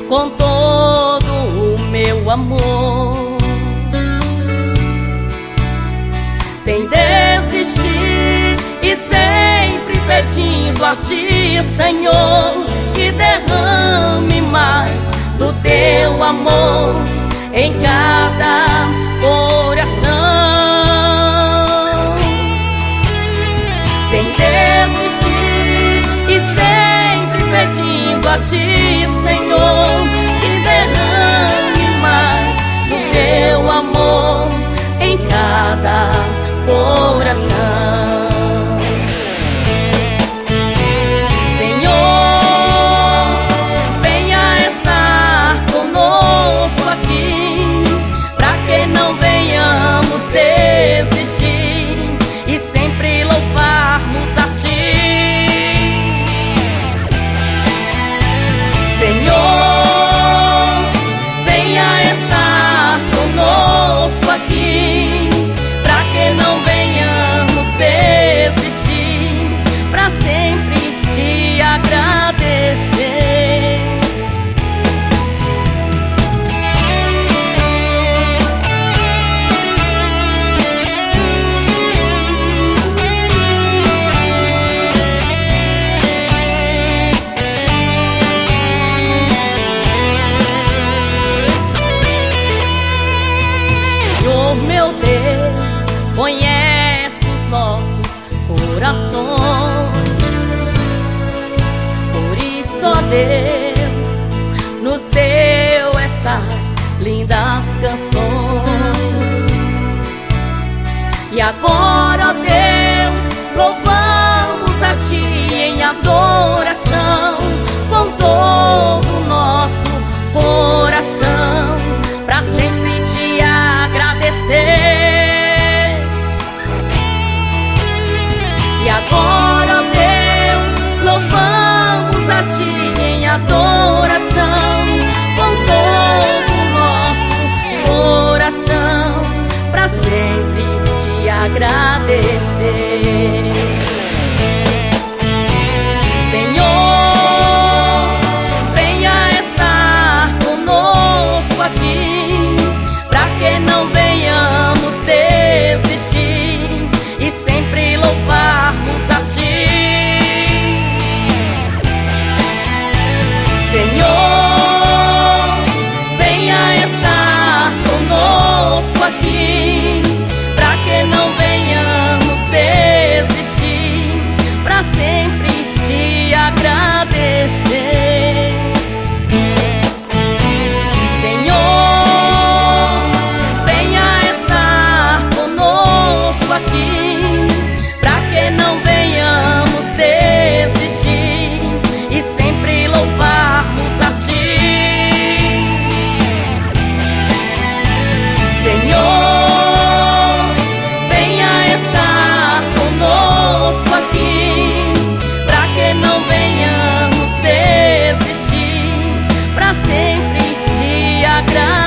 com todo o meu amor, sem desistir e sempre pedindo a Ti, Senhor, que derrame mais do Teu amor em cada coração, sem desistir e sempre pedindo a Ti, Senhor, que derrame mais do Teu amor em cada coração. Meu Deus, conhece os nossos corações, por isso, ó Deus, nos deu essas lindas canções. E agora, ó Deus, louvamos a Ti em adoração com todo o nosso coração, pra sempre Te agradecer. E agora, ó Deus, louvamos a Ti em adoração com todo o nosso coração, pra sempre Te agradecer. Senhor, venha estar conosco aqui, pra que não venhamos desistir e sempre louvarmos a Ti. Senhor, venha estar conosco aqui, pra que não venhamos desistir, pra sempre Te agradecer. Aqui, pra que não venhamos desistir e sempre louvarmos a Ti. Senhor, venha estar conosco aqui, pra que não venhamos desistir, pra sempre Te agradecer.